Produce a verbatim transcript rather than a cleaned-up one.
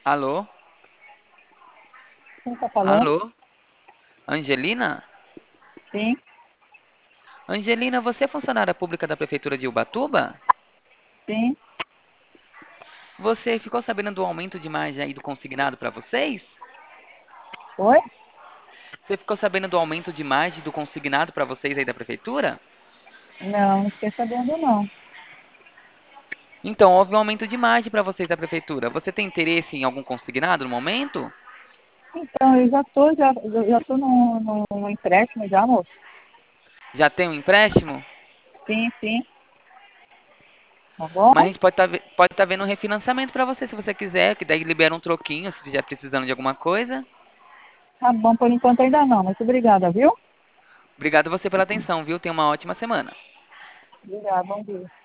Alô? Quem está falando? Alô? Angelina? Sim, Angelina, você é funcionária pública da Prefeitura de Ubatuba? sim. Você ficou sabendo do aumento de margem aí do consignado para vocês? Oi? Você ficou sabendo do aumento de margem do consignado para vocês aí da Prefeitura? Não, não fiquei sabendo não. Então, houve um aumento de margem para vocês da Prefeitura. Você tem interesse em algum consignado no momento? Então, eu já tô, já, eu já tô no, no empréstimo já, moço. Já tem um empréstimo? Sim, sim. Tá bom? Mas a gente pode estar pode tá vendo um refinanciamento para você, se você quiser, que daí libera um troquinho, se estiver precisando de alguma coisa. Tá bom, por enquanto ainda não. Muito obrigada, viu? Obrigado você pela atenção, viu? Tenha uma ótima semana. Obrigada, bom dia.